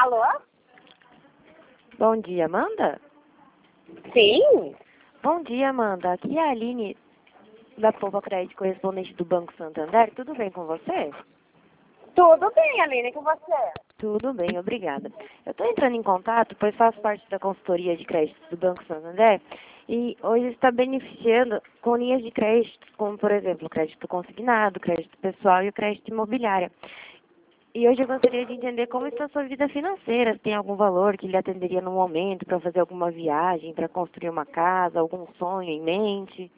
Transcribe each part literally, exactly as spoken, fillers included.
Alô? Bom dia, Amanda? Sim? Bom dia, Amanda. Aqui é a Aline, da Poupa Crédito, correspondente do Banco Santander. Tudo bem com você? Tudo bem, Aline, com você? Tudo bem, obrigada. Eu estou entrando em contato, pois faço parte da consultoria de crédito do Banco Santander e hoje está beneficiando com linhas de crédito, como, por exemplo, o crédito consignado, o crédito pessoal e o crédito imobiliário. E hoje eu gostaria de entender como está a sua vida financeira, se tem algum valor que lhe atenderia no momento para fazer alguma viagem, para construir uma casa, algum sonho em mente.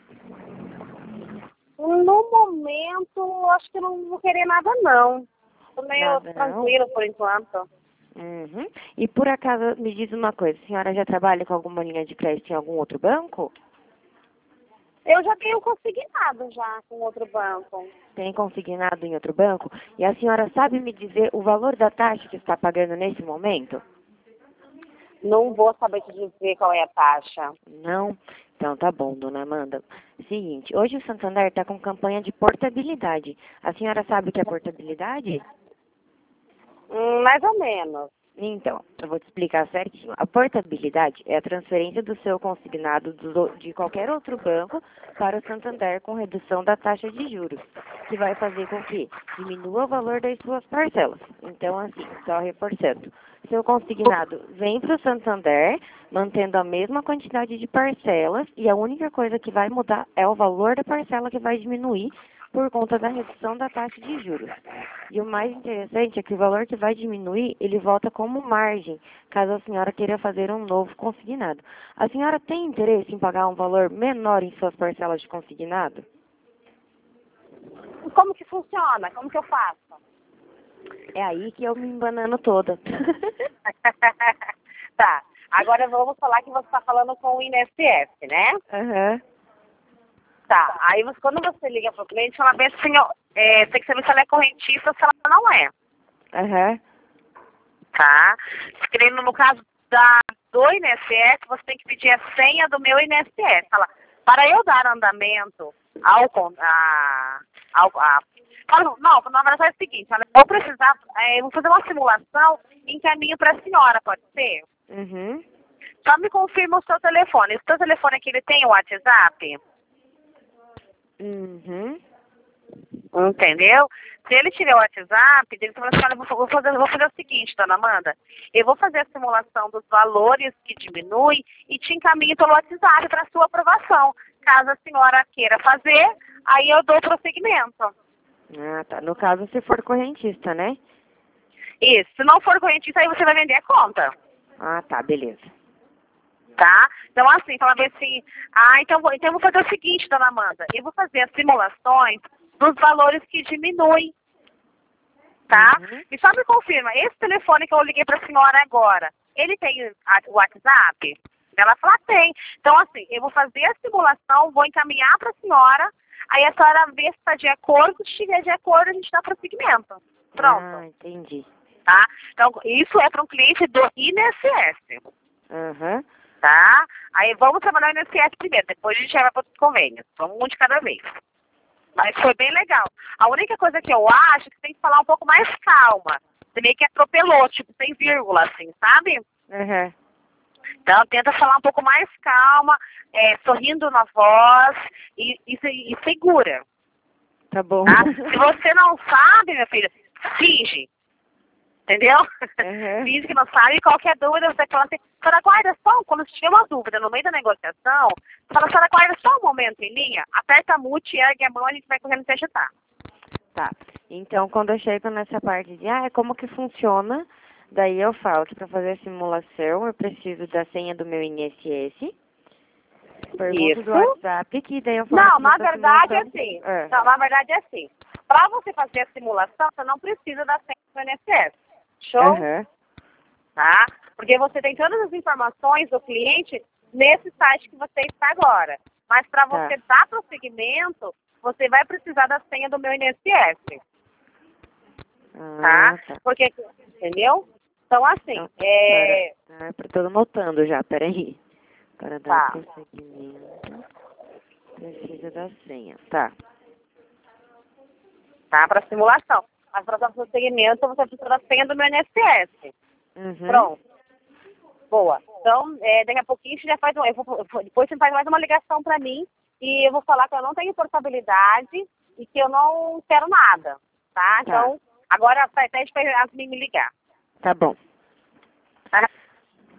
No momento, acho que eu não vou querer nada, não. Tô meio Nada, tranquilo por enquanto. Uhum. E por acaso, me diz uma coisa, a senhora já trabalha com alguma linha de crédito em algum outro banco? Eu já tenho consignado já com outro banco. Tem consignado em outro banco? E a senhora sabe me dizer o valor da taxa que está pagando nesse momento? Não vou saber te dizer qual é a taxa. Não? Então tá bom, dona Amanda. Seguinte, hoje o Santander está com campanha de portabilidade. A senhora sabe o que é portabilidade? Hum, mais ou menos. Então, eu vou te explicar certinho. A portabilidade é a transferência do seu consignado do- de qualquer outro banco para o Santander com redução da taxa de juros, que vai fazer com que diminua o valor das suas parcelas. Então, assim, só reforçando. Seu consignado vem para o Santander, mantendo a mesma quantidade de parcelas, e a única coisa que vai mudar é o valor da parcela que vai diminuir por conta da redução da taxa de juros. E o mais interessante é que o valor que vai diminuir, ele volta como margem, caso a senhora queira fazer um novo consignado. A senhora tem interesse em pagar um valor menor em suas parcelas de consignado? Como que funciona? Como que eu faço? É aí que eu me embanano toda. Tá. Agora vamos falar que você está falando com o I N S S, né? Aham. Tá. Aí você, quando você liga para o cliente, ela vê assim, ó, é, tem que saber se ela é correntista ou se ela não é. Aham. Tá? Querendo, no caso da, do I N S S, você tem que pedir a senha do meu I N S S. Fala, para eu dar andamento ao... con- A, ao a, fala, não, na verdade é o seguinte, fala, eu vou precisar, é, eu vou fazer uma simulação em caminho para a senhora, pode ser? Uhum. Só me confirma o seu telefone. O seu telefone aqui, ele tem o WhatsApp? Uhum. Entendeu? Se ele tiver o WhatsApp, ele fala assim, olha, eu vou fazer, eu vou fazer o seguinte, dona Amanda, eu vou fazer a simulação dos valores que diminui e te encaminho pelo WhatsApp para sua aprovação. Caso a senhora queira fazer, aí eu dou prosseguimento. Ah, tá. No caso, se for correntista, né? Isso. Se não for correntista, aí você vai vender a conta. Ah, tá. Beleza. Tá? Então, assim, fala bem assim, ah, então, vou, então eu vou fazer o seguinte, dona Amanda, eu vou fazer as simulações dos valores que diminuem, tá? Uhum. E só me confirma, esse telefone que eu liguei para a senhora agora, ele tem o WhatsApp? Ela fala, tem. Então, assim, eu vou fazer a simulação, vou encaminhar para a senhora, aí a senhora vê se está de acordo, se estiver de acordo, a gente dá prosseguimento. Pronto. Ah, entendi. Tá? Então, isso é para um cliente do I N S S. Aham. Tá? Aí vamos trabalhar no I N S S primeiro, depois a gente vai para os convênios. Vamos um de cada vez. Mas foi bem legal. A única coisa que eu acho é que você tem que falar um pouco mais calma. Você meio que atropelou, tipo, sem vírgula, assim, sabe? Aham. Então, tenta falar um pouco mais calma, é, sorrindo na voz e, e, se- e segura. Tá bom. Tá? Se você não sabe, minha filha, finge. Entendeu? Uhum. Finge que não sabe, qualquer dúvida, você fala assim, senhora, guarda só, quando tiver uma dúvida no meio da negociação, fala, senhora, guarda só um momento em linha, aperta a mute, ergue a mão, a gente vai correndo te ajudar. Tá. Então, quando eu chego nessa parte de, ah, como que funciona, daí eu falo que para fazer a simulação eu preciso da senha do meu I N S S, pergunto do Isso. WhatsApp, que daí eu falo Não, que na essa verdade é simulação... assim. É. Não, na verdade é assim. Para você fazer a simulação, você não precisa da senha do I N S S. Show? Aham. Tá? Porque você tem todas as informações do cliente nesse site que você está agora. Mas para Tá. você dar prosseguimento, você vai precisar da senha do meu I N S S. Ah, Tá? tá. Porque, entendeu? Então, assim, Então, é... para, para, tô anotando já, peraí. Para dar Tá. prosseguimento, precisa da senha. Tá. Tá? Para simulação. Mas para dar prosseguimento, você precisa da senha do meu I N S S. Uhum. Pronto. Boa. Então, é, daqui a pouquinho você já faz um, eu vou, depois você faz mais uma ligação para mim e eu vou falar que eu não tenho portabilidade e que eu não quero nada, tá? Tá. Então, agora até para me ligar. Tá bom. Tá?